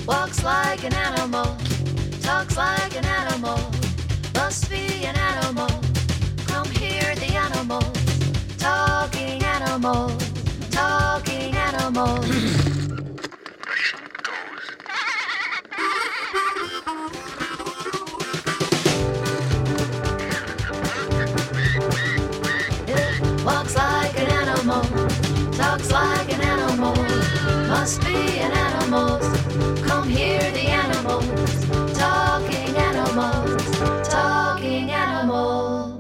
Walks like an animal, talks like an animal, must be an animal. Come hear the animals, talking animals, talking animals. It walks like an animal, talks like an animal, must be an animal. Come hear the animals, talking animals, talking animals.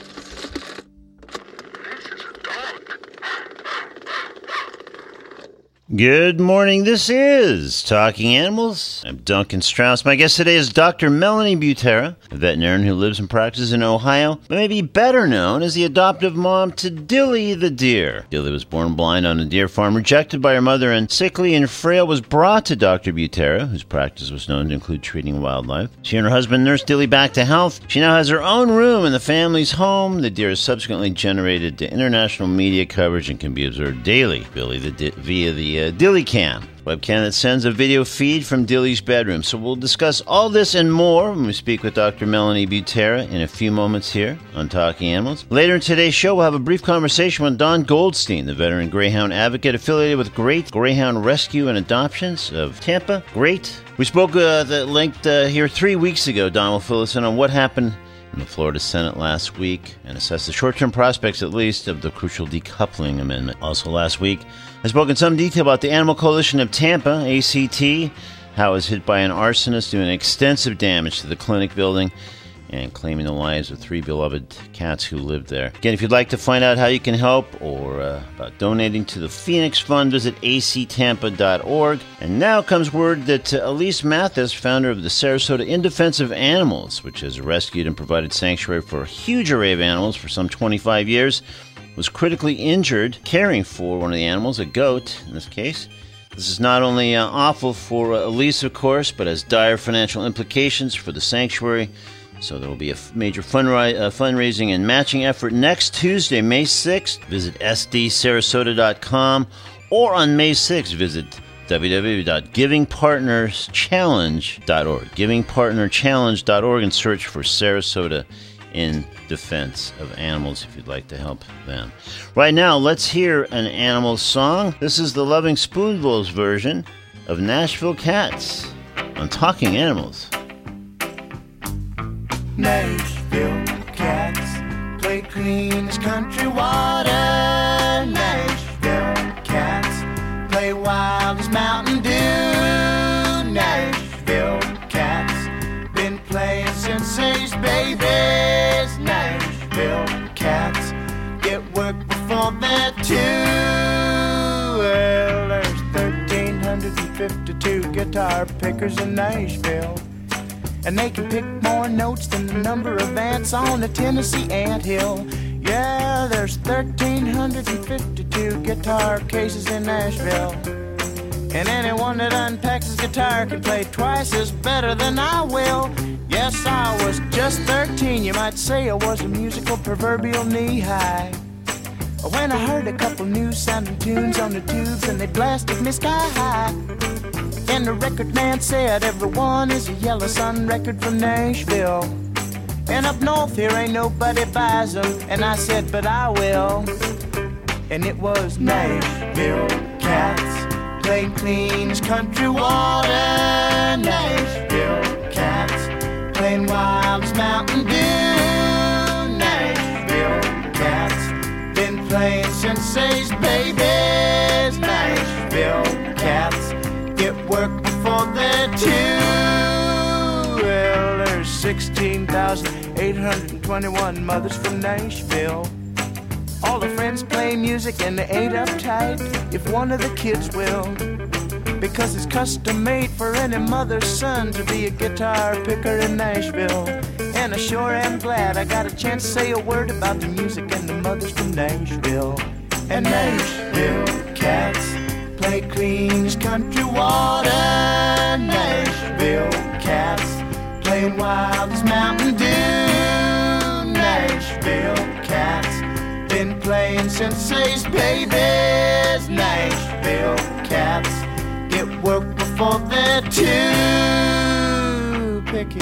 Good morning, this is Talking Animals. I'm Duncan Strauss. My guest today is Dr. Melanie Butera, a veterinarian who lives and practices in Ohio, but may be better known as the adoptive mom to Dilly the deer. Dilly was born blind on a deer farm, rejected by her mother, and sickly and frail was brought to Dr. Butera, whose practice was known to include treating wildlife. She and her husband nursed Dilly back to health. She now has her own room in the family's home. The deer has subsequently generated international media coverage and can be observed daily via the Dilly Cam webcam that sends a video feed from Dilly's bedroom. So we'll discuss all this and more when we speak with Dr. Melanie Butera in a few moments here on Talking Animals. Later in today's show, we'll have a brief conversation with Don Goldstein, the veteran greyhound advocate affiliated with Great Greyhound Rescue and Adoptions of Tampa. Great. We spoke at length here 3 weeks ago. Don will fill us in on what happened in the Florida Senate last week and assess the short-term prospects, at least, of the crucial decoupling amendment. Also last week, I spoke in some detail about the Animal Coalition of Tampa, ACT, how it was hit by an arsonist doing extensive damage to the clinic building and claiming the lives of 3 beloved cats who lived there. Again, if you'd like to find out how you can help or about donating to the Phoenix Fund, visit actampa.org. And now comes word that Elise Mathis, founder of the Sarasota In Defense of Animals, which has rescued and provided sanctuary for a huge array of animals for some 25 years, was critically injured caring for one of the animals, a goat in this case. This is not only awful for Elise, of course, but has dire financial implications for the sanctuary. So there will be a major fundraising and matching effort next Tuesday, May 6th. Visit sdsarasota.com, or on May 6th, visit www.givingpartnerschallenge.org. Givingpartnerchallenge.org, and search for Sarasota In Defense of Animals if you'd like to help them. Right now, let's hear an animal song. This is the Loving Spoonfuls version of Nashville Cats on Talking Animals. Nashville cats play clean as country water. Nashville cats play wild as Mountain Dew. Nashville cats been playing since they's babies. Nashville cats get work before they're 2. Well, there's 1,352 guitar pickers in Nashville, and they can pick more notes than the number of ants on a Tennessee anthill. Yeah, there's 1,352 guitar cases in Nashville, and anyone that unpacks his guitar can play twice as better than I will. Yes, I was just 13, you might say I was a musical proverbial knee-high, when I heard a couple new sounding tunes on the tubes and they blasted me sky high. And the record man said everyone is a Yellow Sun record from Nashville, and up north here ain't nobody buys them. And I said, but I will. And it was Nashville cats playing clean as country water. Nashville cats playing wild as Mountain Dew. Nashville cats been playing since they's babies. Nashville cats get work before they're 2. Well, there's 16,821 mothers from Nashville. All the friends play music and they ain't uptight if one of the kids will, because it's custom made for any mother's son to be a guitar picker in Nashville. And I sure am glad I got a chance to say a word about the music and the mothers from Nashville. And Nashville cats play clean as country water. Nashville cats playing wild as Mountain Dew. Nashville cats been playing since they's babies. Nashville cats get work before careful, they're too picky.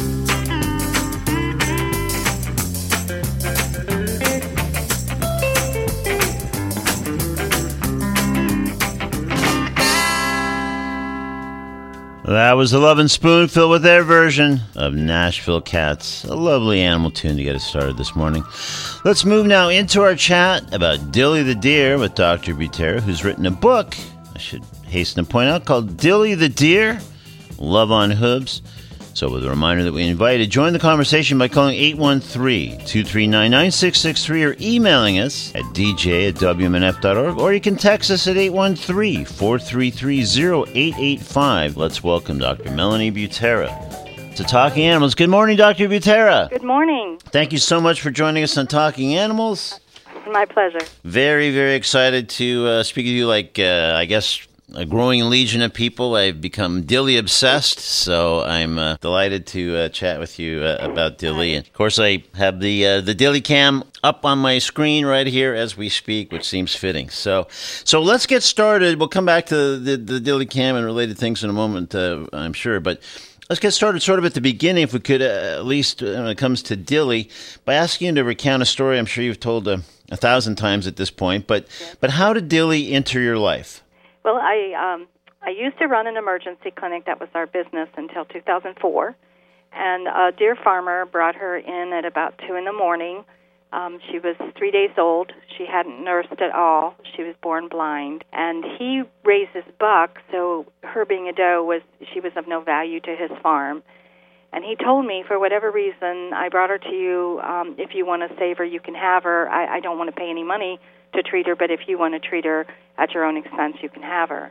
That was the Lovin' Spoonful with their version of Nashville Cats. A lovely animal tune to get us started this morning. Let's move now into our chat about Dilly the Deer with Dr. Butera, who's written a book, I should hasten to point out, called Dilly the Deer, Love on Hooves. So with a reminder that we invite you to join the conversation by calling 813-239-9663 or emailing us at dj@wmnf.org, or you can text us at 813-433-0885. Let's welcome Dr. Melanie Butera to Talking Animals. Good morning, Dr. Butera. Good morning. Thank you so much for joining us on Talking Animals. My pleasure. Very, very excited to speak with you. I guess a growing legion of people. I've become Dilly obsessed, so I'm delighted to chat with you about Dilly. And of course, I have the Dilly cam up on my screen right here as we speak, which seems fitting. So let's get started. We'll come back to the Dilly cam and related things in a moment, I'm sure, but let's get started sort of at the beginning, if we could, at least when it comes to Dilly, by asking you to recount a story I'm sure you've told 1,000 times at this point, but how did Dilly enter your life? Well, I used to run an emergency clinic. That was our business until 2004. And a deer farmer brought her in at about 2 in the morning. She was 3 days old. She hadn't nursed at all. She was born blind. And he raises buck, so her being a doe, she was of no value to his farm. And he told me, for whatever reason, I brought her to you. If you want to save her, you can have her. I don't want to pay any money to treat her, but if you want to treat her at your own expense, you can have her.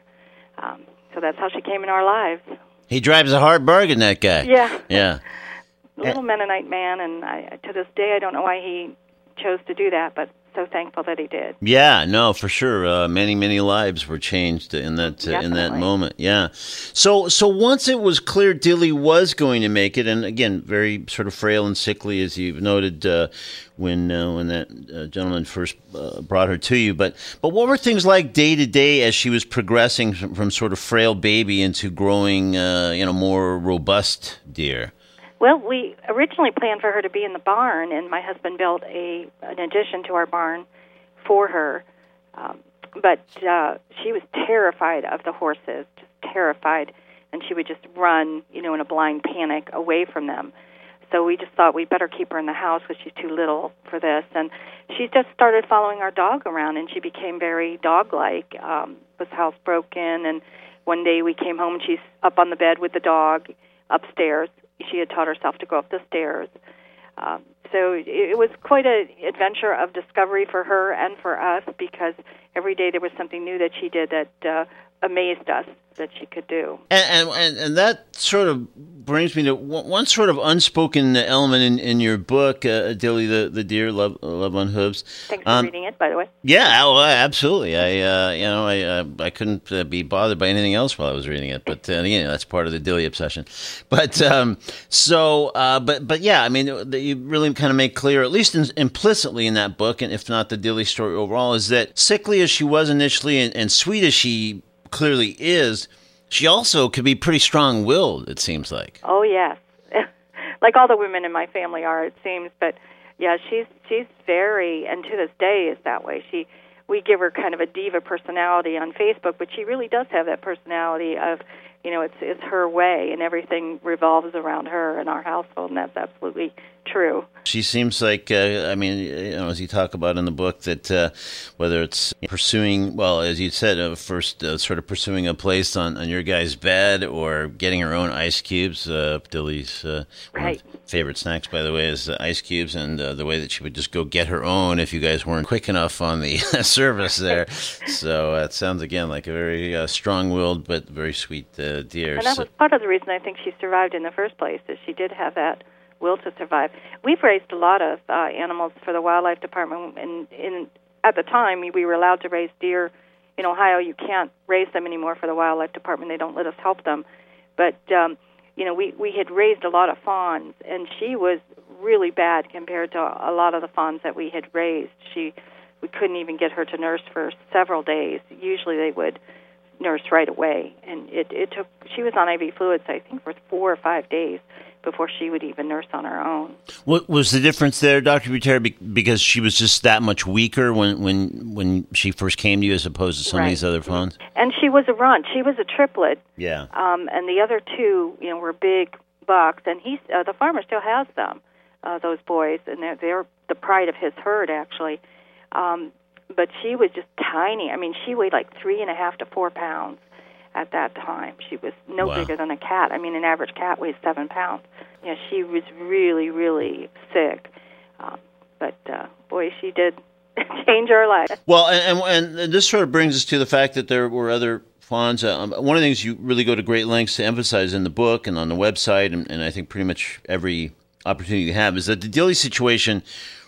So that's how she came in our lives. He drives a hard bargain, that guy. Yeah. Little Mennonite man, and to this day I don't know why he chose to do that, but so thankful that he did. Yeah, no, for sure. Many, many lives were changed in that moment. Yeah. So once it was clear Dilly was going to make it, and again, very sort of frail and sickly, as you've noted, when that gentleman first brought her to you. But what were things like day to day as she was progressing from sort of frail baby into growing, more robust deer? Well, we originally planned for her to be in the barn, and my husband built an addition to our barn for her. But she was terrified of the horses, just terrified, and she would just run, in a blind panic away from them. So we just thought we'd better keep her in the house because she's too little for this. And she just started following our dog around, and she became very dog-like. Was housebroken, and one day we came home, and she's up on the bed with the dog upstairs. She had taught herself to go up the stairs. So it was quite an adventure of discovery for her and for us, because every day there was something new that she did that amazed us that she could do. And that sort of brings me to one sort of unspoken element in your book, Dilly the Deer, Love on Hooves. Thanks for reading it, by the way. Yeah, absolutely. I couldn't be bothered by anything else while I was reading it, but that's part of the Dilly obsession. But yeah, I mean, you really kind of make clear, at least implicitly in that book, and if not the Dilly story overall, is that sickly as she was initially and sweet as she clearly is, she also could be pretty strong-willed, it seems like. Oh, yes. Like all the women in my family are, it seems. But, yeah, she's very, and to this day is that way. We give her kind of a diva personality on Facebook, but she really does have that personality of, it's her way, and everything revolves around her and our household, and that's absolutely true. She seems like, as you talk about in the book, that whether it's pursuing, well, as you said, first sort of pursuing a place on your guy's bed, or getting her own ice cubes. Dilly's right. Favorite snacks, by the way, is ice cubes, and the way that she would just go get her own if you guys weren't quick enough on the service there. So it sounds, again, like a very strong-willed but very sweet deer. And that was part of the reason I think she survived in the first place, is she did have that will to survive. We've raised a lot of animals for the Wildlife Department, and at the time we were allowed to raise deer. In Ohio, you can't raise them anymore for the Wildlife Department. They don't let us help them. But, we had raised a lot of fawns, and she was really bad compared to a lot of the fawns that we had raised. We couldn't even get her to nurse for several days. Usually they would nursed right away. And it took, she was on IV fluids, I think, for 4 or 5 days before she would even nurse on her own. What was the difference there, Dr. Butera? Because she was just that much weaker when she first came to you as opposed to some of these other fawns? And she was a runt. She was a triplet. Yeah. And the other two, were big bucks. And the farmer still has them, those boys, and they're the pride of his herd, actually. But she was just tiny. I mean, she weighed like 3.5 to 4 pounds at that time. She was no bigger than a cat. I mean, an average cat weighs 7 pounds. Yeah, she was really, really sick. But boy, she did change our life. Well, and this sort of brings us to the fact that there were other fawns. One of the things you really go to great lengths to emphasize in the book and on the website, and I think pretty much every opportunity you have, is that the Dilly situation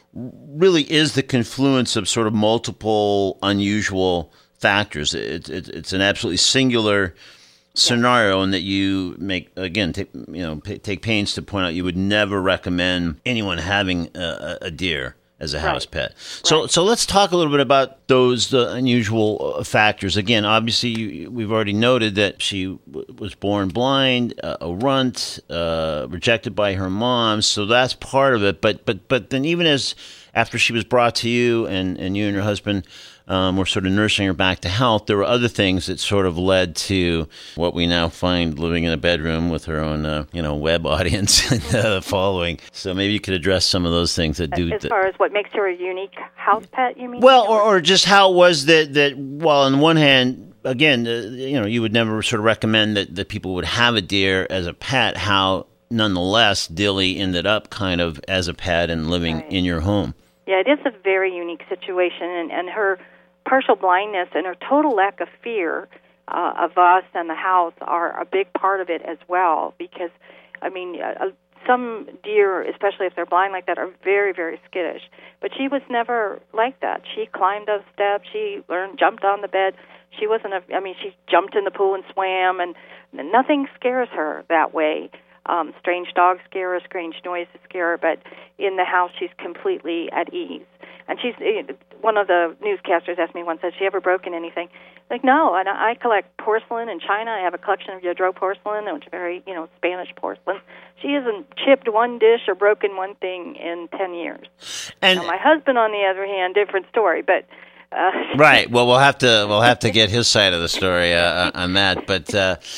really is the confluence of sort of multiple unusual factors. It's an absolutely singular scenario, and that you make, again, take pains to point out you would never recommend anyone having a deer as a house pet. So let's talk a little bit about those unusual factors. Again, obviously, we've already noted that she was born blind, a runt, rejected by her mom, so that's part of it. But then even after she was brought to you and you and your husband were sort of nursing her back to health, there were other things that sort of led to what we now find living in a bedroom with her own, web audience and the following. So maybe you could address some of those things that do. As far as what makes her a unique house pet, you mean? Well, or just how it was that while on the one hand, again, you would never sort of recommend that people would have a deer as a pet, how nonetheless Dilly ended up kind of as a pet and living in your home. Yeah, it is a very unique situation, and her partial blindness and her total lack of fear of us and the house are a big part of it as well, because, I mean, some deer, especially if they're blind like that, are very, very skittish. But she was never like that. She climbed those steps. She jumped on the bed. She she jumped in the pool and swam, and nothing scares her that way. Strange dogs scare her, strange noises scare her, but in the house she's completely at ease. And one of the newscasters asked me once, has she ever broken anything? Like, no, and I collect porcelain in China. I have a collection of Yadro porcelain, which is very, Spanish porcelain. She hasn't chipped one dish or broken one thing in 10 years. And now, my husband, on the other hand, different story, but... Right. Well, we'll have to get his side of the story on that. But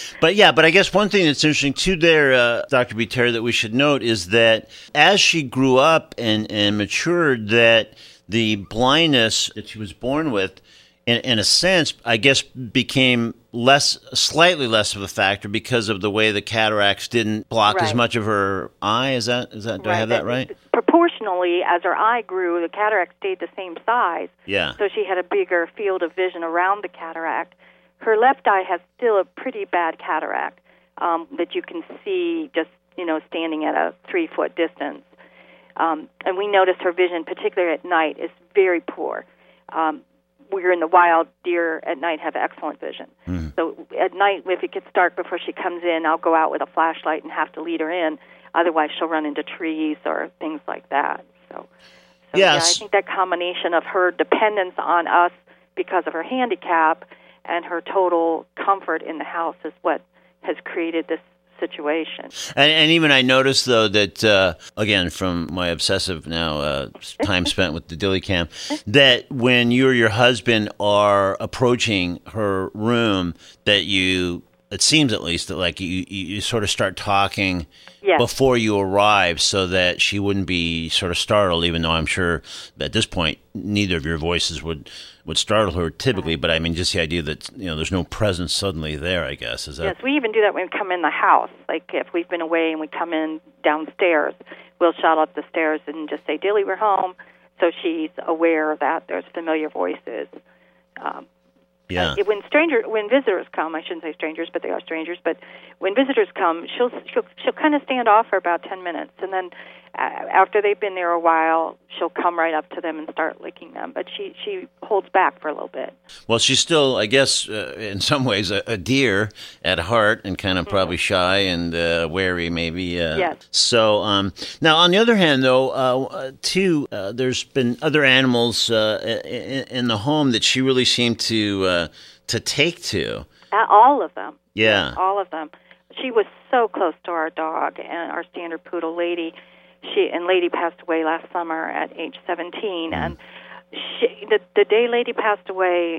I guess one thing that's interesting too there, Dr. Butera, that we should note is that as she grew up and matured, that the blindness that she was born with, in a sense, I guess, became slightly less of a factor because of the way the cataracts didn't block as much of her eye. Is that? Do I have that right? Proportionally, as her eye grew, the cataract stayed the same size. Yeah. So she had a bigger field of vision around the cataract. Her left eye has still a pretty bad cataract that you can see just, standing at a 3-foot distance. And we noticed her vision, particularly at night, is very poor. We're in the wild. Deer at night have excellent vision. Mm-hmm. So at night, if it gets dark before she comes in, I'll go out with a flashlight and have to lead her in. Otherwise, she'll run into trees or things like that. So yes. I think that combination of her dependence on us because of her handicap and her total comfort in the house is what has created this situation. And even I noticed, though, that, again, from my obsessive now time spent with the Dilly Cam, that when you or your husband are approaching her room, that it seems at least that like you sort of start talking before you arrive so that she wouldn't be sort of startled, even though I'm sure at this point neither of your voices would startle her typically, but I mean just the idea that there's no presence suddenly there, I guess. Is that? Yes, we even do that when we come in the house. Like if we've been away and we come in downstairs, we'll shout up the stairs and just say, "Dilly, we're home," so she's aware that there's familiar voices. When visitors come, I shouldn't say strangers, but they are strangers. But when visitors come, she'll kind of stand off for about 10 minutes, and then after they've been there a while, she'll come right up to them and start licking them. But she holds back for a little bit. Well, she's still, I guess, in some ways, a deer at heart, and kind of probably shy and wary, maybe. Yes. So now, on the other hand, though, too, there's been other animals in the home that she really seemed to take to. All of them. Yeah. All of them. She was so close to our dog and our standard poodle, Lady. Lady passed away last summer at age 17. And the day Lady passed away,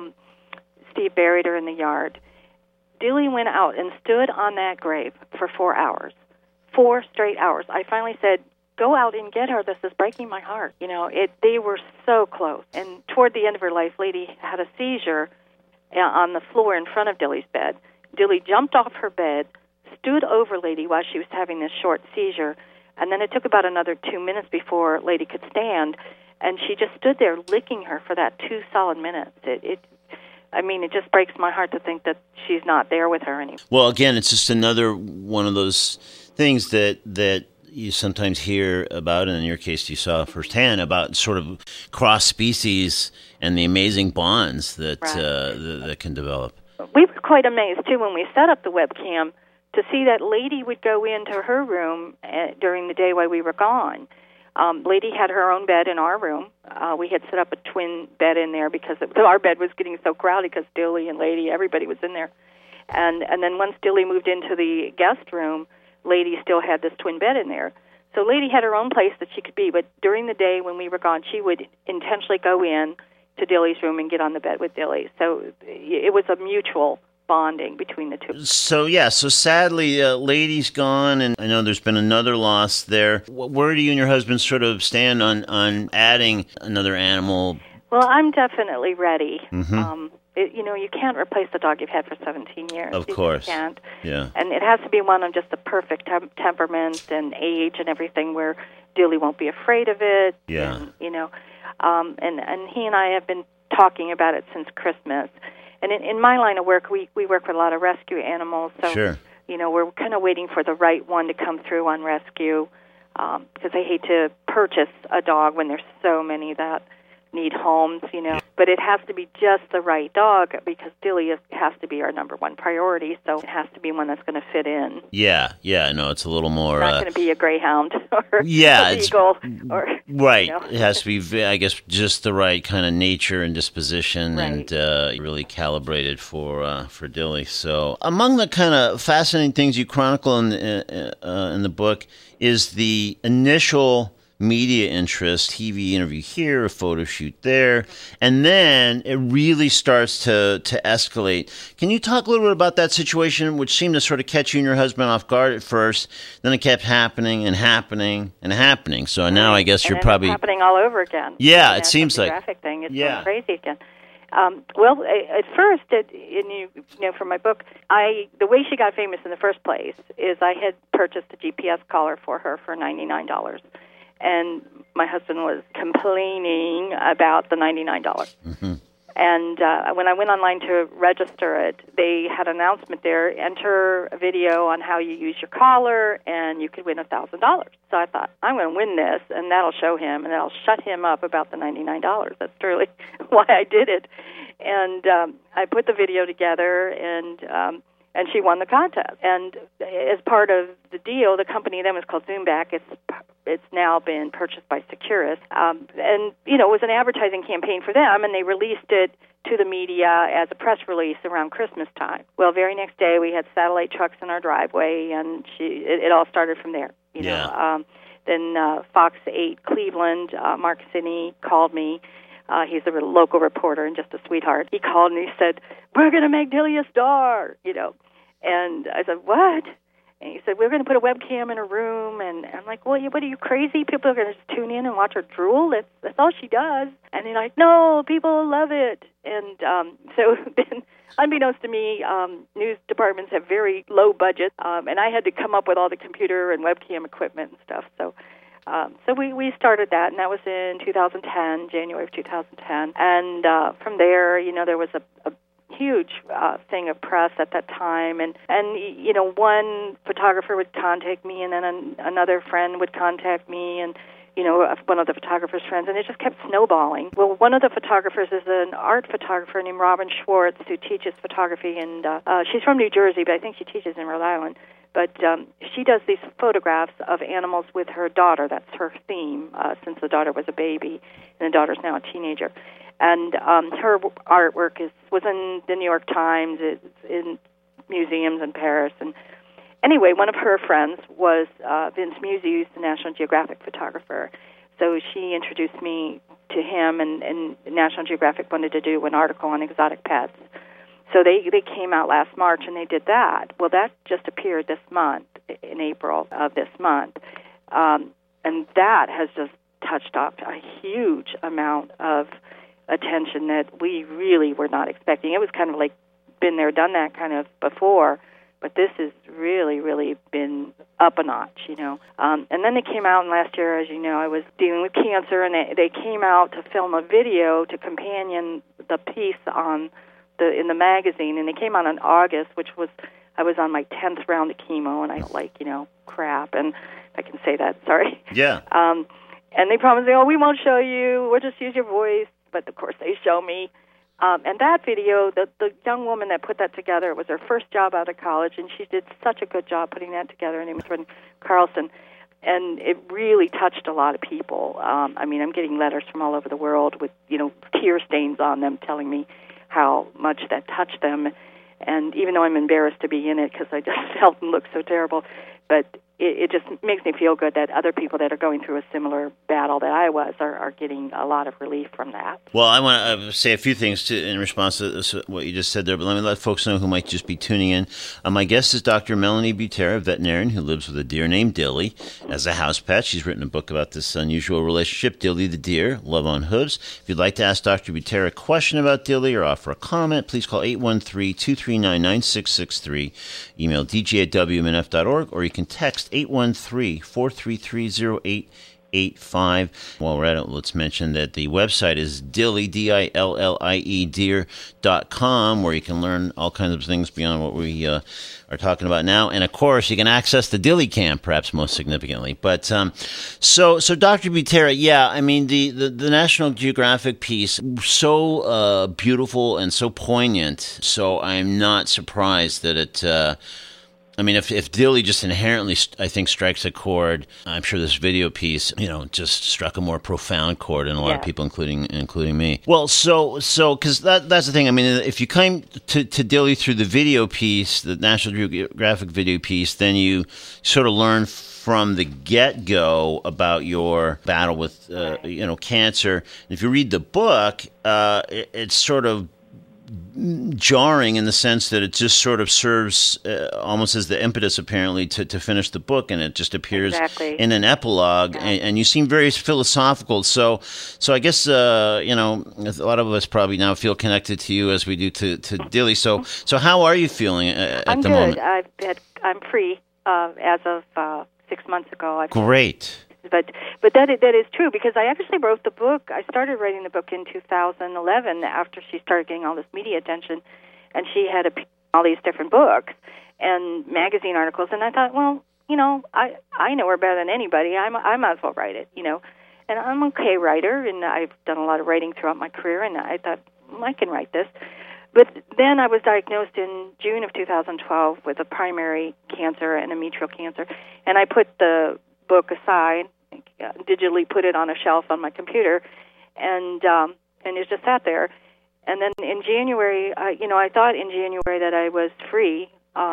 Steve buried her in the yard. Dilly went out and stood on that grave for 4 hours. 4 straight hours. I finally said, go out and get her. This is breaking my heart. They were so close. And toward the end of her life, Lady had a seizure on the floor in front of Dilly's bed. Dilly jumped off her bed, stood over Lady while she was having this short seizure, and then it took about another 2 minutes before Lady could stand, and she just stood there licking her for that 2 solid minutes. It just breaks my heart to think that she's not there with her anymore. Well, again, it's just another one of those things that you sometimes hear about, and in your case you saw firsthand, about sort of cross-species and the amazing bonds that that can develop. We were quite amazed, too, when we set up the webcam to see that Lady would go into her room during the day while we were gone. Lady had her own bed in our room. We had set up a twin bed in there because our bed was getting so crowded because Dilly and Lady, everybody was in there. And then once Dilly moved into the guest room, Lady still had this twin bed in there. So Lady had her own place that she could be, but during the day when we were gone, she would intentionally go in to Dilly's room and get on the bed with Dilly. So it was a mutual bonding between the two. So sadly, Lady's gone, and I know there's been another loss there. Where do you and your husband sort of stand on adding another animal? Well, I'm definitely ready. Mm-hmm. You can't replace the dog you've had for 17 years. Of course. You can't. Yeah. And it has to be one of just the perfect temperament and age and everything where Dilly won't be afraid of it. Yeah. And, and he and I have been talking about it since Christmas. And in my line of work, we work with a lot of rescue animals. So, sure. We're kind of waiting for the right one to come through on rescue because I hate to purchase a dog when there's so many that need homes, But it has to be just the right dog because Dilly has to be our number one priority, so it has to be one that's going to fit in. Yeah, no, it's a little more... It's not going to be a greyhound or a beagle. Right. It has to be, I guess, just the right kind of nature and disposition, right. And really calibrated for Dilly. So among the kind of fascinating things you chronicle in the book is the initial media interest, TV interview here, a photo shoot there, and then it really starts to escalate. Can you talk a little bit about that situation, which seemed to sort of catch you and your husband off guard at first, then it kept happening and happening and happening. So now I guess you're probably... It's happening all over again. Yeah, it seems like... Graphic thing. It's going crazy again. Well, at first, from my book, the way she got famous in the first place is I had purchased a GPS collar for her for $99. And my husband was complaining about the $99. Mm-hmm. And when I went online to register it, they had an announcement there, enter a video on how you use your collar, and you could win $1,000. So I thought, I'm going to win this, and that'll show him, and that'll shut him up about the $99. That's really why I did it. And I put the video together, and she won the contest. And as part of the deal, the company then was called Zoomback. It's now been purchased by Securus. And, it was an advertising campaign for them, and they released it to the media as a press release around Christmas time. Well, very next day, we had satellite trucks in our driveway, and it all started from there. Then Fox 8 Cleveland, Mark Sidney called me. He's a local reporter and just a sweetheart. He called and he said, "We're going to make Dilly a star," And I said, "What?" And he said, "We're going to put a webcam in her room." And I'm like, "Well, what are you, crazy? People are going to just tune in and watch her drool? That's all she does." And they're like, "No, people love it." And so then, unbeknownst to me, news departments have very low budgets, and I had to come up with all the computer and webcam equipment and stuff. So we started that, and that was in 2010, January of 2010. And from there, there was a huge thing of press at that time, and one photographer would contact me, and then another friend would contact me, and one of the photographer's friends, and it just kept snowballing. Well, one of the photographers is an art photographer named Robin Schwartz, who teaches photography, and she's from New Jersey, but I think she teaches in Rhode Island. But she does these photographs of animals with her daughter. That's her theme, since the daughter was a baby, and the daughter's now a teenager. And her artwork was in the New York Times, it's in museums in Paris. And anyway, one of her friends was Vince Musi, the National Geographic photographer. So she introduced me to him, and National Geographic wanted to do an article on exotic pets. So they came out last March, and they did that. Well, that just appeared this month, in April of this month. And that has just touched up a huge amount of attention that we really were not expecting. It was kind of like been there, done that kind of before, but this has really, really been up a notch, you know. And then they came out, and last year, as you know, I was dealing with cancer, and they came out to film a video to companion the piece in the magazine, and they came out in August, which was, I was on my 10th round of chemo, and I don't like, crap, and I can say that, sorry. Yeah. And they promised, we won't show you, we'll just use your voice, but of course they show me. And that video, the young woman that put that together, it was her first job out of college, and she did such a good job putting that together. Her name was Ren Carlson, and it really touched a lot of people. I'm getting letters from all over the world with, tear stains on them telling me how much that touched them. And even though I'm embarrassed to be in it because I just felt and looked so terrible, but it just makes me feel good that other people that are going through a similar battle that I was are getting a lot of relief from that. Well, I want to say a few things in response to what you just said there, but let me let folks know who might just be tuning in. My guest is Dr. Melanie Butera, a veterinarian who lives with a deer named Dilly as a house pet. She's written a book about this unusual relationship, Dilly the Deer, Love on Hooves. If you'd like to ask Dr. Butera a question about Dilly or offer a comment, please call 813-239-9663, email dg@wmnf.org, or you can text 813-433-0885. While we're at it, let's mention that the website is Dillie, D-I-L-L-I-E, deer.com, where you can learn all kinds of things beyond what we are talking about now. And, of course, you can access the Dilly Cam, perhaps most significantly. But so Dr. Butera, the National Geographic piece, so beautiful and so poignant, so I'm not surprised that it... if Dilly just inherently, I think, strikes a chord, I'm sure this video piece, just struck a more profound chord in a lot of people, including me. Well, so because that's the thing. If you came to Dilly through the video piece, the National Geographic video piece, then you sort of learn from the get-go about your battle with, cancer. And if you read the book, it's sort of jarring in the sense that it just sort of serves almost as the impetus, apparently, to finish the book, and it just appears in an epilogue, and you seem very philosophical. So I guess, a lot of us probably now feel connected to you as we do to Dilly. So how are you feeling at the moment? I'm good. I'm free as of 6 months ago. Great. But that is true, because I actually wrote the book. I started writing the book in 2011 after she started getting all this media attention, and she had all these different books and magazine articles. And I thought, I know her better than anybody. I might as well write it, And I'm an okay writer, and I've done a lot of writing throughout my career, and I thought, I can write this. But then I was diagnosed in June of 2012 with a primary cancer, endometrial cancer, and I put the book aside, digitally put it on a shelf on my computer, and it just sat there. And then in January, I thought in January that I was free,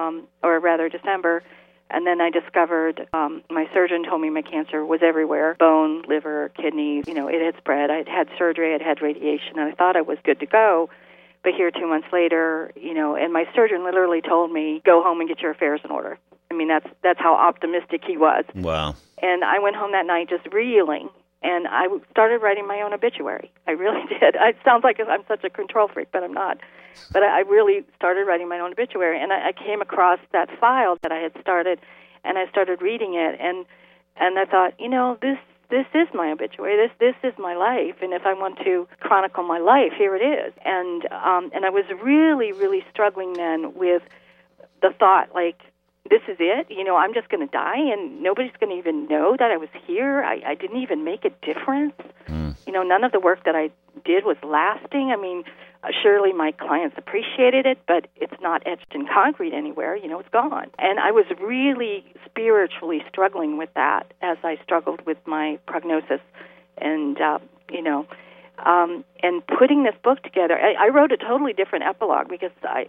or rather December, and then I discovered, my surgeon told me my cancer was everywhere, bone, liver, kidneys, it had spread. I'd had surgery, I'd had radiation, and I thought I was good to go. But here 2 months later, and my surgeon literally told me, go home and get your affairs in order. That's how optimistic he was. Wow. And I went home that night just reeling, and I started writing my own obituary. I really did. It sounds like I'm such a control freak, but I'm not. But I really started writing my own obituary, and I came across that file that I had started, and I started reading it, and I thought, this is my obituary. This is my life, and if I want to chronicle my life, here it is. And I was really, really struggling then with the thought, this is it. I'm just going to die, and nobody's going to even know that I was here. I didn't even make a difference. None of the work that I did was lasting. Surely my clients appreciated it, but it's not etched in concrete anywhere. It's gone. And I was really spiritually struggling with that as I struggled with my prognosis. And, And putting this book together, I wrote a totally different epilogue because I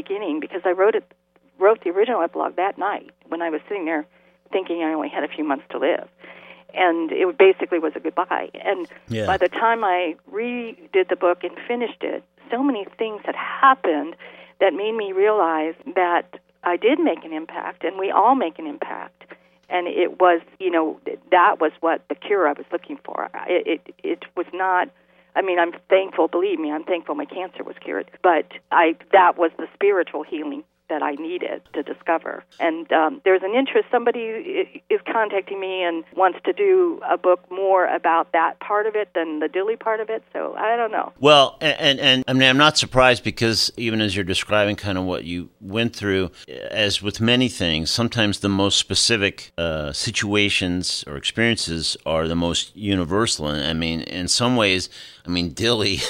wrote the original epilogue that night when I was sitting there thinking I only had a few months to live. And it basically was a goodbye. And by the time I redid the book and finished it, so many things had happened that made me realize that I did make an impact, and we all make an impact. And it was, that was what the cure I was looking for. It was not, I'm thankful, believe me, I'm thankful my cancer was cured. But that was the spiritual healing that I needed to discover. And there's an interest. Somebody is contacting me and wants to do a book more about that part of it than the Dilley part of it. So I don't know. Well, and I'm not surprised because even as you're describing kind of what you went through, as with many things, sometimes the most specific situations or experiences are the most universal. And in some ways, Dilley,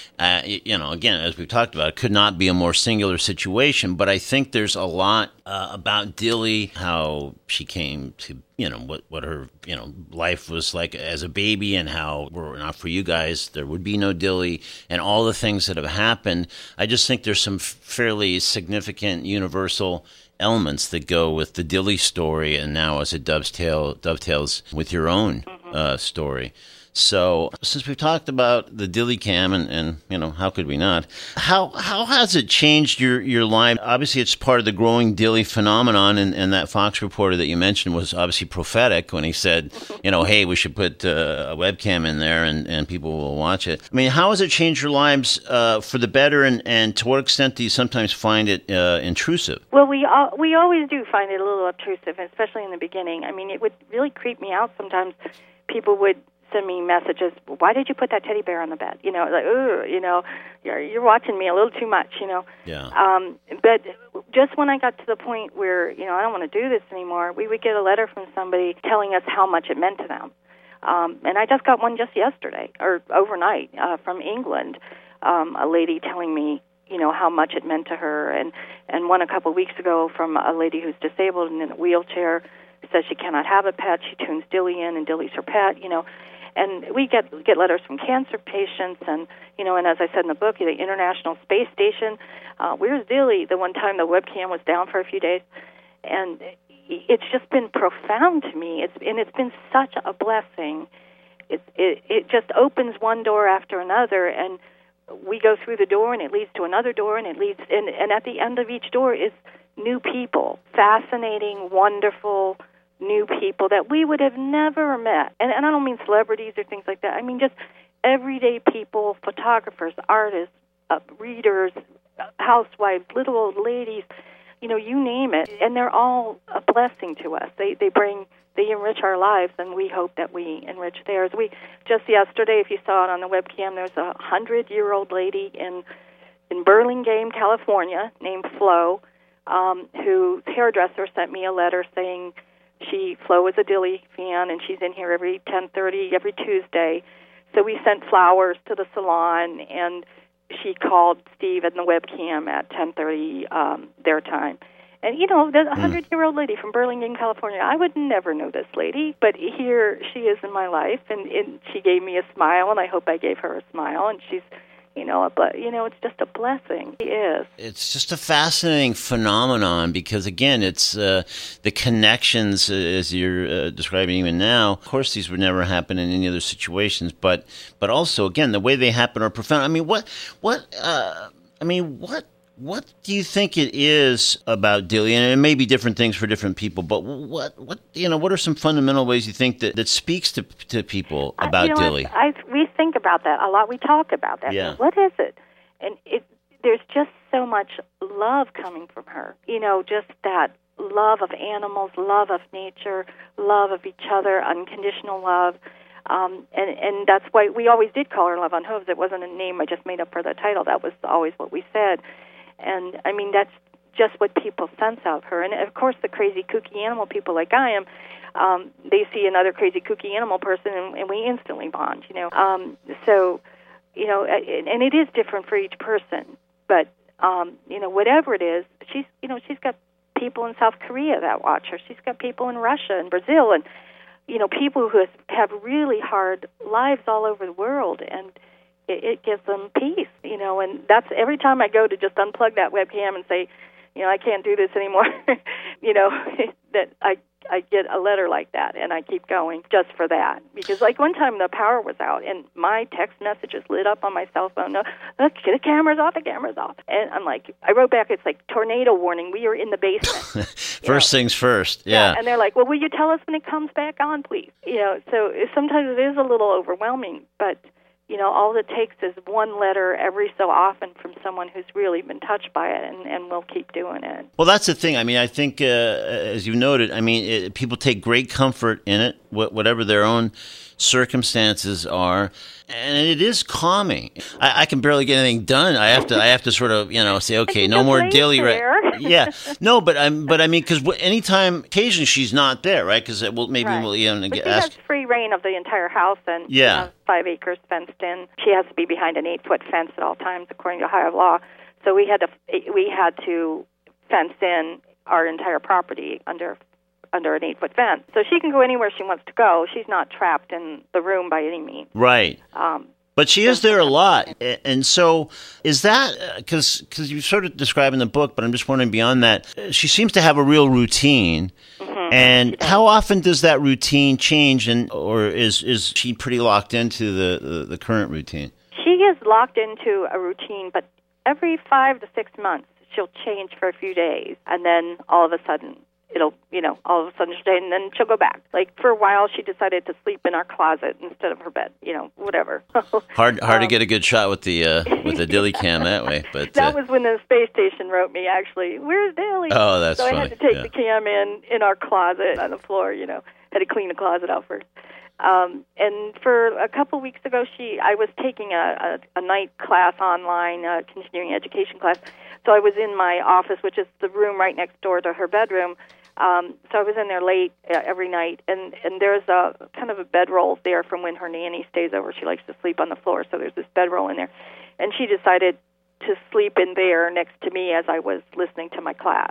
again, as we've talked about, it could not be a more singular situation, but I think there's a lot about Dilley, how she came to, what her, life was like as a baby, and how, were it not for you guys, there would be no Dilley, and all the things that have happened. I just think there's some fairly significant universal elements that go with the Dilley story, and now as it dovetails with your own story. So, since we've talked about the Dilley Cam, and how could we not? How has it changed your life? Obviously, it's part of the growing Dilley phenomenon, and that Fox reporter that you mentioned was obviously prophetic when he said, hey, we should put a webcam in there and people will watch it. How has it changed your lives for the better, and to what extent do you sometimes find it intrusive? Well, we always do find it a little obtrusive, especially in the beginning. It would really creep me out sometimes. People would send me messages, why did you put that teddy bear on the bed? You're watching me a little too much, Yeah. But just when I got to the point where, I don't want to do this anymore, we would get a letter from somebody telling us how much it meant to them. And I just got one just yesterday, or overnight, from England, a lady telling me, how much it meant to her, and one a couple of weeks ago from a lady who's disabled and in a wheelchair, says she cannot have a pet, she tunes Dilley in, and Dilley's her pet, And we get letters from cancer patients, and and as I said in the book, the International Space Station. Where's Dilley? The one time the webcam was down for a few days, and it's just been profound to me. It's been such a blessing. It just opens one door after another, and we go through the door, and it leads to another door, and and at the end of each door is new people, fascinating, wonderful new people that we would have never met. And I don't mean celebrities or things like that. I mean just everyday people, photographers, artists, readers, housewives, little old ladies, you name it. And they're all a blessing to us. They enrich our lives, and we hope that we enrich theirs. We just yesterday, if you saw it on the webcam, there's a 100-year-old lady in Burlingame, California, named Flo, whose hairdresser sent me a letter saying Flo is a Dilley fan, and she's in here every 10:30 every Tuesday. So we sent flowers to the salon, and she called Steve in the webcam at 10:30 their time. And there's a 100-year-old lady from Burlingame, California. I would never know this lady, but here she is in my life, and she gave me a smile, and I hope I gave her a smile, and she's. It's just a blessing. It is. It's just a fascinating phenomenon because, again, it's the connections, as you're describing even now. Of course, these would never happen in any other situations, but also, again, the way they happen are profound. What do you think it is about Dilley? And it may be different things for different people, but what are some fundamental ways you think that speaks to people about Dilley? We think about that a lot. We talk about that. Yeah. What is it? And there's just so much love coming from her. Just that love of animals, love of nature, love of each other, unconditional love. And that's why we always did call her Love on Hooves. It wasn't a name I just made up for the title. That was always what we said. And, that's just what people sense of her. And, of course, the crazy, kooky animal people like I am, they see another crazy, kooky animal person, and we instantly bond, and it is different for each person. But, whatever it is, she's got people in South Korea that watch her. She's got people in Russia and Brazil and, people who have really hard lives all over the world. And it gives them peace, and that's every time I go to just unplug that webcam and say, I can't do this anymore, that I get a letter like that, and I keep going just for that. Because, like, one time the power was out, and my text messages lit up on my cell phone. No, let's get the cameras off, And I'm like, I wrote back, it's like, tornado warning, we are in the basement. First things first, yeah. And they're like, well, will you tell us when it comes back on, please? So sometimes it is a little overwhelming, but all it takes is one letter every so often from someone who's really been touched by it, and we'll keep doing it. Well, that's the thing. I mean, I think, as you noted, people take great comfort in it, whatever their own circumstances are, and it is calming. I can barely get anything done. I have to sort of, say, okay, no more dilly, right? Yeah, no, but I mean, because occasionally she's not there, right? Because we'll But she has free reign of the entire house, and 5 acres fenced in. She has to be behind an 8-foot fence at all times, according to Ohio law. So we had to fence in our entire property under an 8-foot fence. So she can go anywhere she wants to go. She's not trapped in the room by any means. Right. But she is there a lot. And so is that, because you sort of describe in the book, but I'm just wondering beyond that, she seems to have a real routine. Mm-hmm. And how often does that routine change, or is she pretty locked into the current routine? She is locked into a routine, but every 5 to 6 months she'll change for a few days, and then all of a sudden and then she'll go back. Like, for a while, she decided to sleep in our closet instead of her bed, whatever. Hard to get a good shot with the dilly cam that way. But that was when the space station wrote me, actually, where's Dilly? Oh, that's funny. So I had to take the cam in our closet on the floor, had to clean the closet out first. And for a couple weeks ago, I was taking a night class online, a continuing education class. So I was in my office, which is the room right next door to her bedroom. So I was in there late every night, and there's a kind of a bedroll there from when her nanny stays over. She likes to sleep on the floor, so there's this bedroll in there. And she decided to sleep in there next to me as I was listening to my class.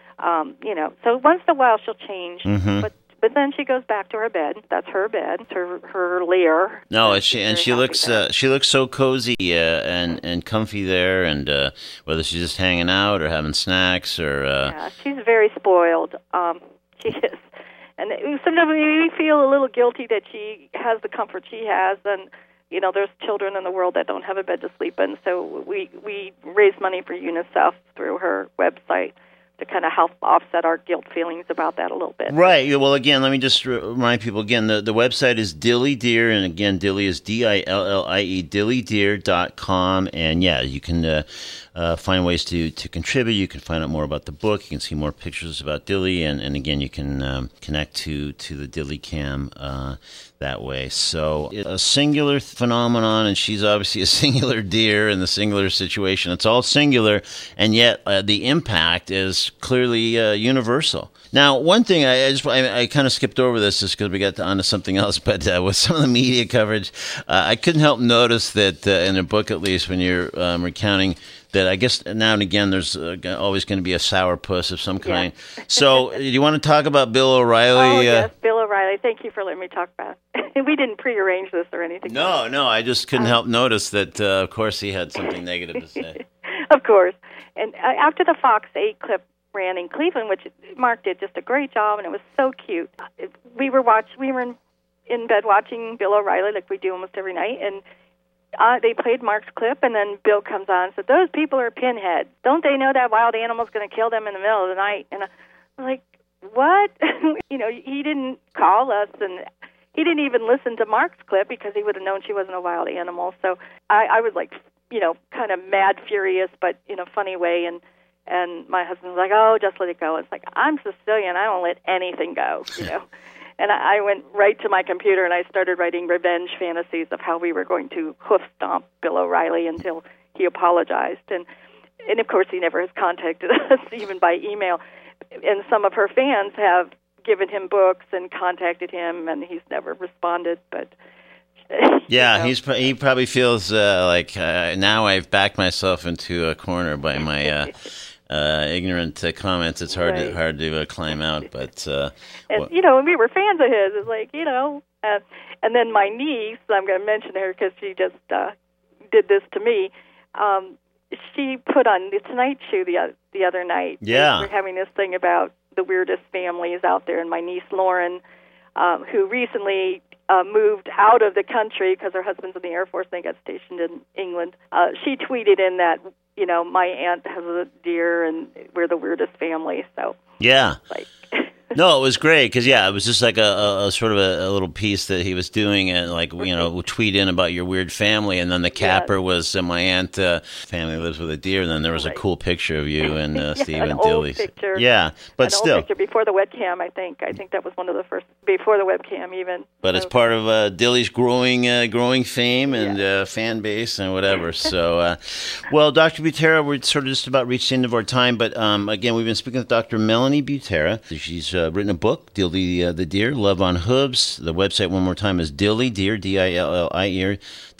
So once in a while she'll change, but then she goes back to her bed. That's her bed, her lair. No, she looks so cozy and comfy there, and whether she's just hanging out or having snacks or. Yeah, she's very spoiled. She is, and sometimes we feel a little guilty that she has the comfort she has, and there's children in the world that don't have a bed to sleep in. So we raise money for UNICEF through her website to kind of help offset our guilt feelings about that a little bit. Right. Well, again, let me just remind people again, the website is Dilly Deer, and again, Dilly is DILLIE, dillydeer.com, and you can find ways to contribute. You can find out more about the book. You can see more pictures about Dilly, and again, you can connect to the Dilly Cam that way. So a singular phenomenon, and she's obviously a singular deer in the singular situation. It's all singular, and yet the impact is clearly universal. Now, one thing I kind of skipped over this just because we got onto something else, but with some of the media coverage, I couldn't help notice that in a book, at least, when you're recounting that, I guess now and again there's always going to be a sourpuss of some kind. Yeah. So do you want to talk about Bill O'Reilly? Oh, yes, Bill O'Reilly. Thank you for letting me talk about it. We didn't prearrange this or anything. No, I just couldn't help notice that, of course, he had something negative to say. Of course. And after the Fox 8 clip ran in Cleveland, which Mark did just a great job, and it was so cute. We were in bed watching Bill O'Reilly like we do almost every night, and they played Mark's clip, and then Bill comes on and said, "Those people are pinheads. Don't they know that wild animal's going to kill them in the middle of the night?" And I'm like, what? He didn't call us, and he didn't even listen to Mark's clip because he would have known she wasn't a wild animal. So I was like, kind of mad furious, but in a funny way, and my husband was like, "Oh, just let it go." It's like, I'm Sicilian. I don't let anything go, And I went right to my computer and I started writing revenge fantasies of how we were going to hoof stomp Bill O'Reilly until he apologized. And of course, he never has contacted us, even by email. And some of her fans have given him books and contacted him, and he's never responded. But yeah, he probably feels like now I've backed myself into a corner by my ignorant comments. It's hard to climb out, but and we were fans of his. It's like and then my niece, I'm going to mention her because she just did this to me. She put on the Tonight Show the other night. Yeah. We're having this thing about the weirdest families out there, and my niece Lauren, who recently moved out of the country because her husband's in the Air Force and they got stationed in England. She tweeted in that, my aunt has a deer and we're the weirdest family. So yeah. Like, no, it was great because, it was just like a sort of a little piece that he was doing and tweet in about your weird family. And then the capper was my aunt family lives with a deer. And then there was a cool picture of you and Steve and Dilly. Picture. Yeah, but still. Old picture before the webcam, I think. I think that was one of the first, before the webcam even. But it's part of Dilly's growing fame and fan base and whatever. So, well, Dr. Butera, we're sort of just about reached the end of our time. But again, we've been speaking with Dr. Melanie Butera. She's written a book, Dilly the Deer, Love on Hooves. The website, one more time, is Dilly Deer, DILLIE,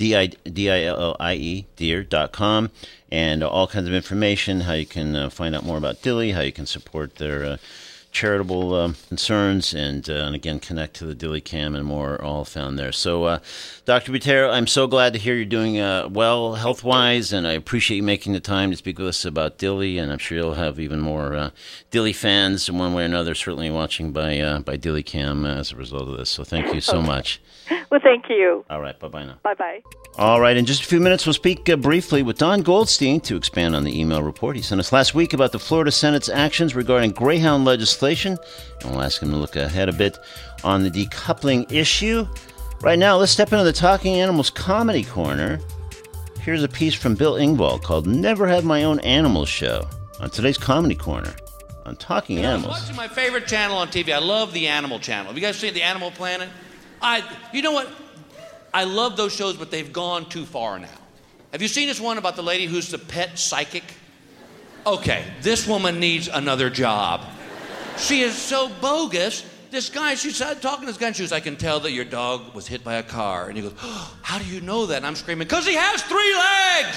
deer.com, and all kinds of information, how you can find out more about Dilly, how you can support their charitable concerns, and again, connect to the Dilly Cam and more, all found there. So, Dr. Butera, I'm so glad to hear you're doing well health-wise, and I appreciate you making the time to speak with us about Dilly, and I'm sure you'll have even more Dilly fans in one way or another, certainly watching by Dilly Cam as a result of this. So thank you so much. Well, thank you. All right, bye-bye now. Bye-bye. All right, in just a few minutes, we'll speak briefly with Don Goldstein to expand on the email report he sent us last week about the Florida Senate's actions regarding Greyhound legislation, and we'll ask him to look ahead a bit on the decoupling issue. Right now, let's step into the Talking Animals Comedy Corner. Here's a piece from Bill Engvall called Never Have My Own Animals Show on today's Comedy Corner on Talking Animals. I was watching my favorite channel on TV. I love the Animal Channel. Have you guys seen the Animal Planet? You know what? I love those shows, but they've gone too far now. Have you seen this one about the lady who's the pet psychic? Okay, this woman needs another job. She is so bogus. This guy, she started talking to this guy, and she was, I can tell that your dog was hit by a car. And he goes, oh, how do you know that? And I'm screaming, because he has 3 legs!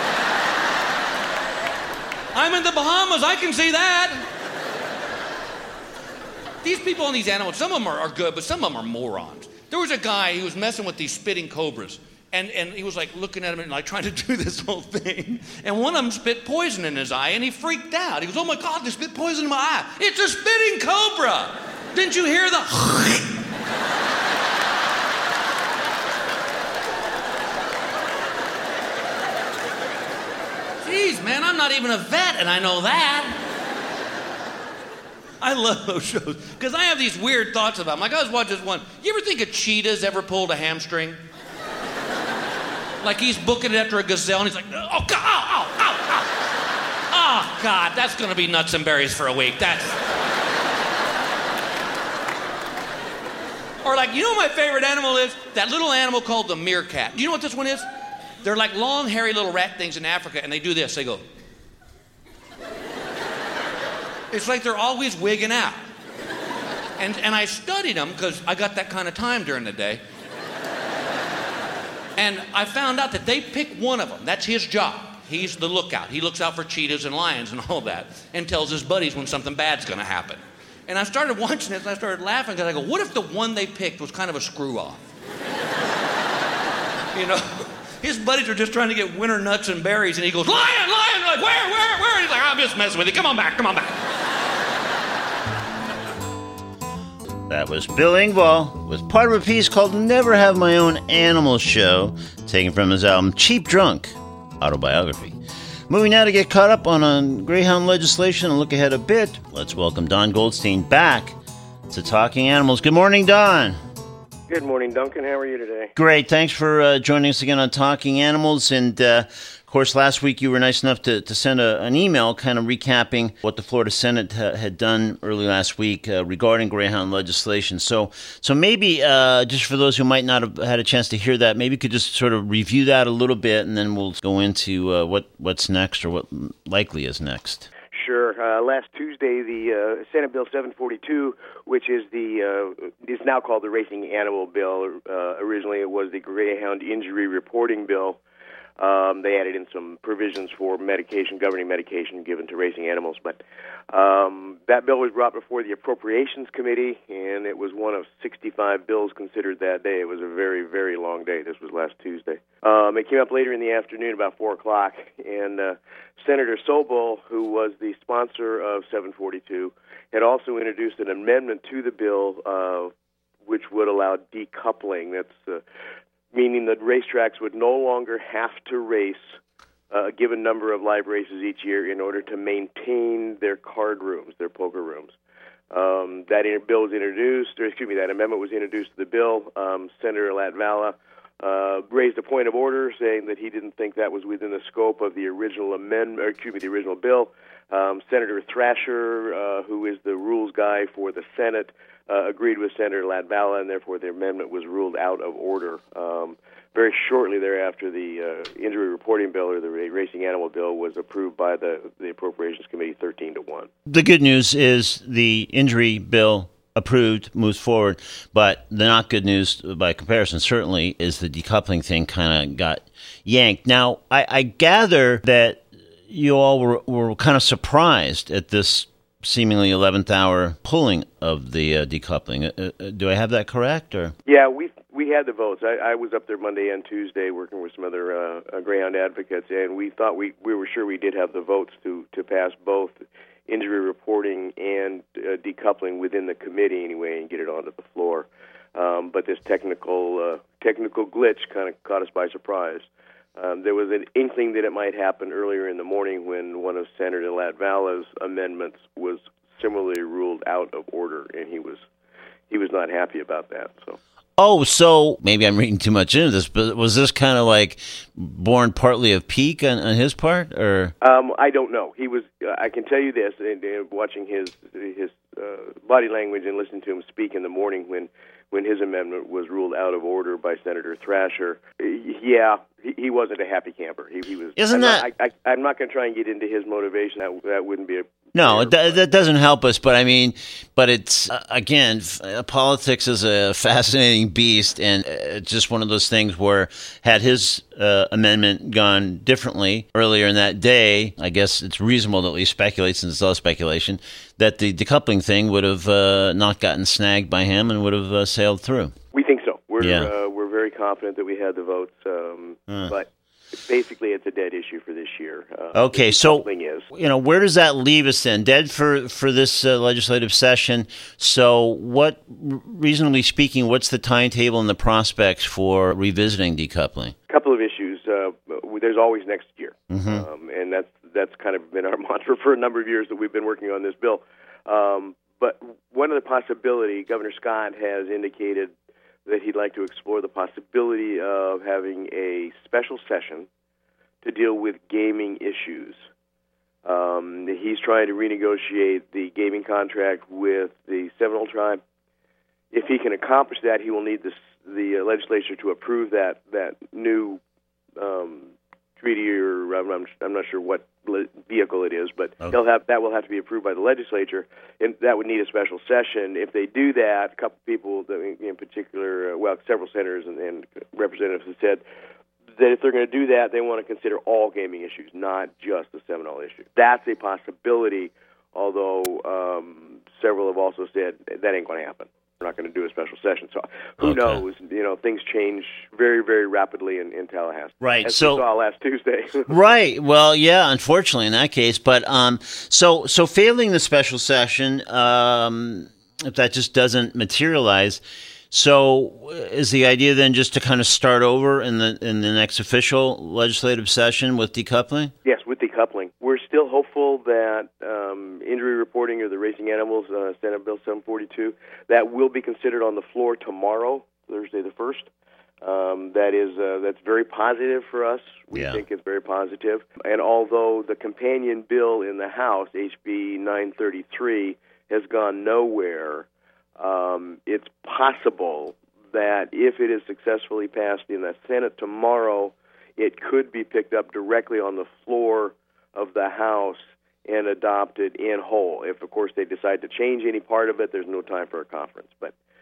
I'm in the Bahamas, I can see that. These people on these animals, some of them are good, but some of them are morons. There was a guy who was messing with these spitting cobras, and he was like looking at him and like trying to do this whole thing. And one of them spit poison in his eye, and he freaked out. He goes, oh my God, they spit poison in my eye. It's a spitting cobra. Didn't you hear the... Jeez, man, I'm not even a vet, and I know that. I love those shows, because I have these weird thoughts about them. Like, I was watching this one. You ever think a cheetah's ever pulled a hamstring? Like, he's booking it after a gazelle, and he's like, oh, God, ow, ow, ow, ow. Oh, God, that's going to be nuts and berries for a week. That's... Or like, you know what my favorite animal is? That little animal called the meerkat. Do you know what this one is? They're like long, hairy little rat things in Africa, and they do this. They go... It's like they're always wigging out. And I studied them because I got that kind of time during the day. And I found out that they pick one of them. That's his job. He's the lookout. He looks out for cheetahs and lions and all that and tells his buddies when something bad's going to happen. And I started watching this and I started laughing because I go, what if the one they picked was kind of a screw-off? You know? His buddies are just trying to get winter nuts and berries, and he goes, lion, lion! Like, where? And he's like, I'm just messing with you. Come on back. That was Bill Engvall with part of a piece called Never Have My Own Animals Show, taken from his album Cheap Drunk, Autobiography. Moving now to get caught up on Greyhound legislation and look ahead a bit, let's welcome Don Goldstein back to Talking Animals. Good morning, Don. Good morning, Duncan. How are you today? Great. Thanks for joining us again on Talking Animals. And, of course, last week you were nice enough to send an email kind of recapping what the Florida Senate had done early last week regarding Greyhound legislation. So maybe just for those who might not have had a chance to hear that, maybe you could just sort of review that a little bit, and then we'll go into what's next or what likely is next. Sure. Last Tuesday, the Senate Bill 742, which is is now called the Racing Animal Bill. Originally, it was the Greyhound Injury Reporting Bill. They added in some provisions for medication, governing medication given to racing animals. But that bill was brought before the Appropriations Committee, and it was one of 65 bills considered that day. It was a very, very long day. This was last Tuesday. It came up later in the afternoon, about 4 o'clock, and Senator Sobel, who was the sponsor of 742, had also introduced an amendment to the bill which would allow decoupling. That's meaning that racetracks would no longer have to race a given number of live races each year in order to maintain their card rooms, their poker rooms. Bill was introduced, that amendment was introduced to the bill. Senator Latvala raised a point of order, saying that he didn't think that was within the scope of the original the original bill. Senator Thrasher, who is the rules guy for the Senate, agreed with Senator Latvala, and therefore the amendment was ruled out of order. Very shortly thereafter, the injury reporting bill, or the racing animal bill, was approved by the Appropriations Committee 13-1. The good news is the injury bill approved, moves forward, but the not good news, by comparison, certainly, is the decoupling thing kind of got yanked. Now, I gather that you all were kind of surprised at this seemingly 11th hour pulling of the decoupling. Do I have that correct? Or yeah, we had the votes. I was up there Monday and Tuesday working with some other Greyhound advocates, and we thought we were sure we did have the votes to pass both injury reporting and decoupling within the committee anyway, and get it onto the floor. But this technical glitch kind of caught us by surprise. There was an inkling that it might happen earlier in the morning when one of Senator Latvala's amendments was similarly ruled out of order, and he was not happy about that. So maybe I'm reading too much into this, but was this kind of like born partly of pique on his part, or? I don't know. He was. I can tell you this, and watching his body language and listening to him speak in the morning when his amendment was ruled out of order by Senator Thrasher, he wasn't a happy camper. He was. I'm not going to try and get into his motivation. That wouldn't be a. No, that doesn't help us. But I mean, it's again, politics is a fascinating beast, and it's just one of those things where had his amendment gone differently earlier in that day, I guess it's reasonable to at least speculate, since it's all speculation, that the decoupling thing would have not gotten snagged by him and would have sailed through. We think so. We're very confident that we had the votes, but basically it's a dead issue for this year. Okay, so where does that leave us then? Dead for this legislative session. So what, reasonably speaking, what's the timetable and the prospects for revisiting decoupling? A couple of issues. There's always next year, and that's kind of been our mantra for a number of years that we've been working on this bill. But one other possibility, Governor Scott has indicated that he'd like to explore the possibility of having a special session to deal with gaming issues. He's trying to renegotiate the gaming contract with the Seminole tribe. If he can accomplish that, he will need the legislature to approve that new treaty, or I'm not sure what vehicle it is, but that will have to be approved by the legislature, and that would need a special session. If they do that, a couple people, in particular, several senators and representatives have said that if they're going to do that, they want to consider all gaming issues, not just the Seminole issue. That's a possibility, although several have also said that ain't going to happen. We're not going to do a special session. So who knows? Things change very, very rapidly in Tallahassee. Right. As we saw last Tuesday. Right. Well, yeah, unfortunately in that case. But so failing the special session, if that just doesn't materialize, so is the idea then just to kind of start over in the next official legislative session with decoupling? Yes, with decoupling. We're still hopeful that injury reporting of the racing animals, Senate Bill 742, that will be considered on the floor tomorrow, Thursday the 1st. That's very positive for us. We think it's very positive. And although the companion bill in the House, HB 933, has gone nowhere, it's possible that if it is successfully passed in the Senate tomorrow, it could be picked up directly on the floor of the House and adopted in whole. If, of course, they decide to change any part of it, there's no time for a conference. But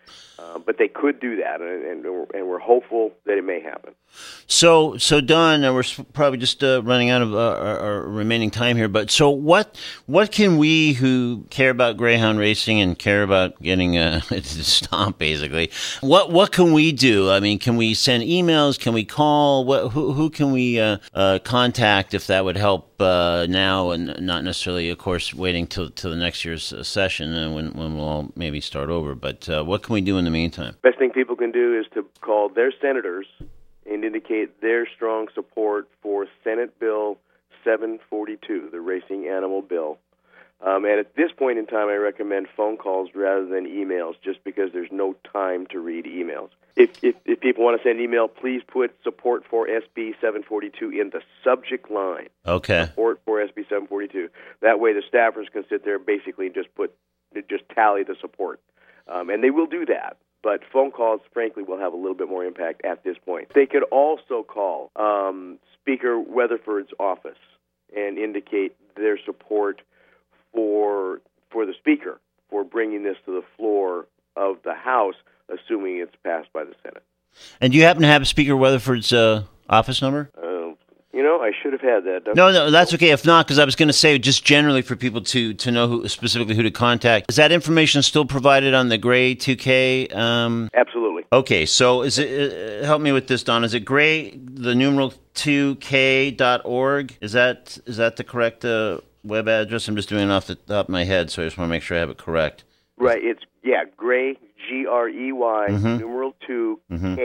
But they could do that, and we're hopeful that it may happen. So Don, we're probably just running out of our remaining time here. But so, what can we who care about greyhound racing and care about getting to stomp, basically, what can we do? I mean, can we send emails? Can we call? Who can we contact if that would help now, and not necessarily, of course, waiting till the next year's session and when we'll all maybe start over. But what can we do in the meantime? Best thing people can do is to call their senators and indicate their strong support for Senate Bill 742, the Racing Animal Bill. And at this point in time, I recommend phone calls rather than emails, just because there's no time to read emails. If people want to send email, please put support for SB 742 in the subject line. Okay. Support for SB 742. That way the staffers can sit there and basically just tally the support. And they will do that. But phone calls, frankly, will have a little bit more impact at this point. They could also call Speaker Weatherford's office and indicate their support for the Speaker for bringing this to the floor of the House, assuming it's passed by the Senate. And do you happen to have Speaker Weatherford's office number? I should have had that. No, that's okay. If not, because I was going to say, just generally for people to know specifically who to contact. Is that information still provided on the Gray 2K? Absolutely. Okay, so is it? Help me with this, Don. Is it Gray, the numeral 2K.org? Is that the correct web address? I'm just doing it off the top of my head, so I just want to make sure I have it correct. Right. It's Gray, GREY, numeral 2,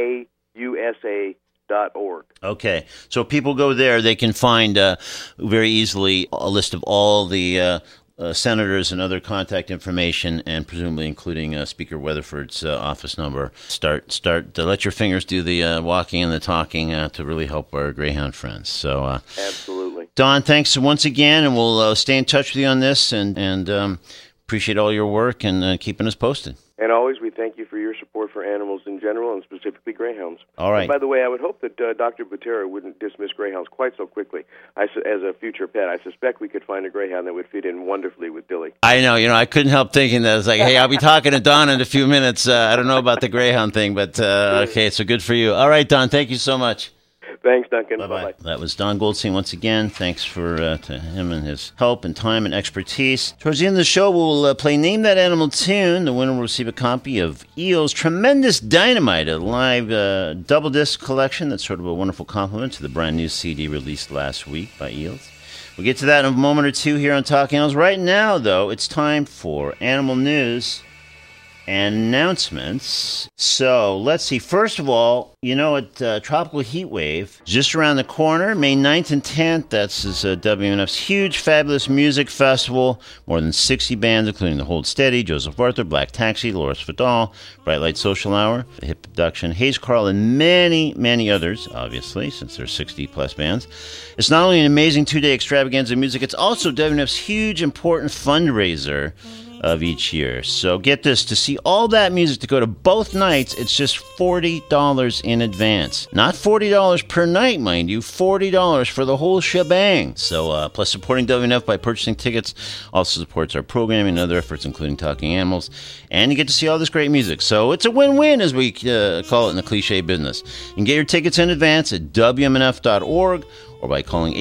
KUSA.org. Okay, so people go there, they can find very easily a list of all the senators and other contact information, and presumably including Speaker Weatherford's office number. Start to let your fingers do the walking and the talking to really help our greyhound friends. So absolutely, Don, thanks once again, and we'll stay in touch with you on this, and appreciate all your work and keeping us posted. And always, we thank you for your support for animals in general, and specifically greyhounds. All right. And by the way, I would hope that Dr. Butera wouldn't dismiss greyhounds quite so quickly. As a future pet, I suspect we could find a greyhound that would fit in wonderfully with Billy. I know. I couldn't help thinking that. It's like, hey, I'll be talking to Don in a few minutes. I don't know about the greyhound thing, but okay, so good for you. All right, Don, thank you so much. Thanks, Duncan. Bye-bye. That was Don Goldstein once again. Thanks to him and his help and time and expertise. Towards the end of the show, we'll play Name That Animal Tune. The winner will receive a copy of EEL's Tremendous Dynamite, a live double disc collection that's sort of a wonderful compliment to the brand new CD released last week by EEL's. We'll get to that in a moment or two here on Talking Animals. Right now, though, it's time for animal news and announcements. So let's see. First of all, Tropical Heat Wave just around the corner, May 9th and 10th. That's WMNF's huge, fabulous music festival. More than 60 bands, including The Hold Steady, Joseph Arthur, Black Taxi, Loris Vidal, Bright Light Social Hour, The Hip Abduction, Hayes Carl, and many, many others, obviously, since there's 60-plus bands. It's not only an amazing two-day extravaganza of music, it's also WMNF's huge, important fundraiser of each year. So get this, to see all that music, to go to both nights, it's just $40 in advance. Not $40 per night, mind you, $40 for the whole shebang. So plus supporting WNF by purchasing tickets also supports our programming and other efforts, including Talking Animals, and you get to see all this great music. So it's a win-win, as we call it in the cliche business. You can get your tickets in advance at WMNF.org or by calling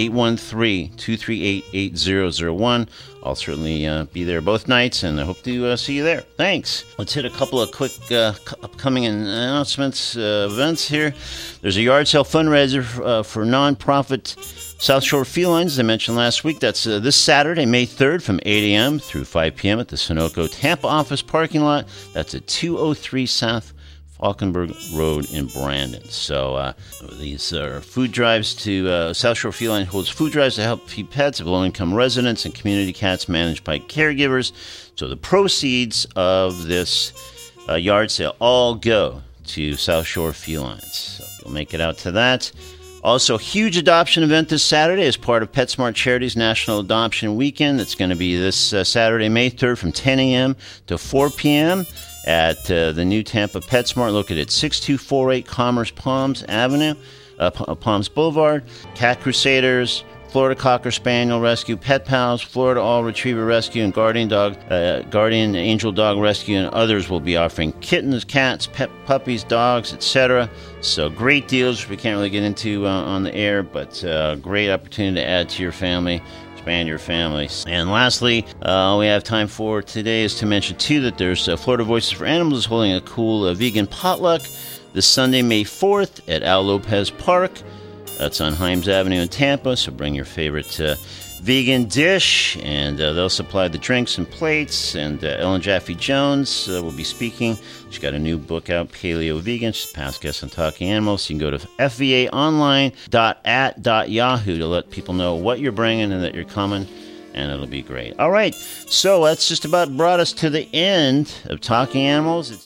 813-238-8001. I'll certainly be there both nights, and I hope to see you there. Thanks. Let's hit a couple of quick upcoming announcements, events here. There's a yard sale fundraiser for nonprofit South Shore Felines, as I mentioned last week. That's this Saturday, May 3rd, from 8 a.m. through 5 p.m. at the Sunoco Tampa office parking lot. That's at 203 South Falkenberg Road in Brandon. So these are food drives to South Shore Feline holds food drives to help feed pets of low-income residents and community cats managed by caregivers. So the proceeds of this yard sale all go to South Shore Felines. So you'll make it out to that. Also, huge adoption event this Saturday as part of PetSmart Charities National Adoption Weekend. It's going to be this Saturday, May 3rd, from 10 a.m. to 4 p.m. at the new Tampa PetSmart, located at 6248 Commerce Palms Avenue, Palms Boulevard. Cat Crusaders, Florida Cocker Spaniel Rescue, Pet Pals, Florida All Retriever Rescue, and Guardian Angel Dog Rescue, and others will be offering kittens, cats, pet puppies, dogs, etc. So great deals we can't really get into on the air, but great opportunity to add to your family, expand your family. And lastly, all we have time for today is to mention too that there's Florida Voices for Animals is holding a cool vegan potluck this Sunday, May 4th at Al Lopez Park. That's on Himes Avenue in Tampa, so bring your favorite vegan dish, and they'll supply the drinks and plates. And Ellen Jaffe Jones will be speaking. She's got a new book out, Paleo Vegan. She's a past guest on Talking Animals. You can go to fvaonline.at.yahoo to let people know what you're bringing and that you're coming, and it'll be great. All right, so that's just about brought us to the end of Talking Animals.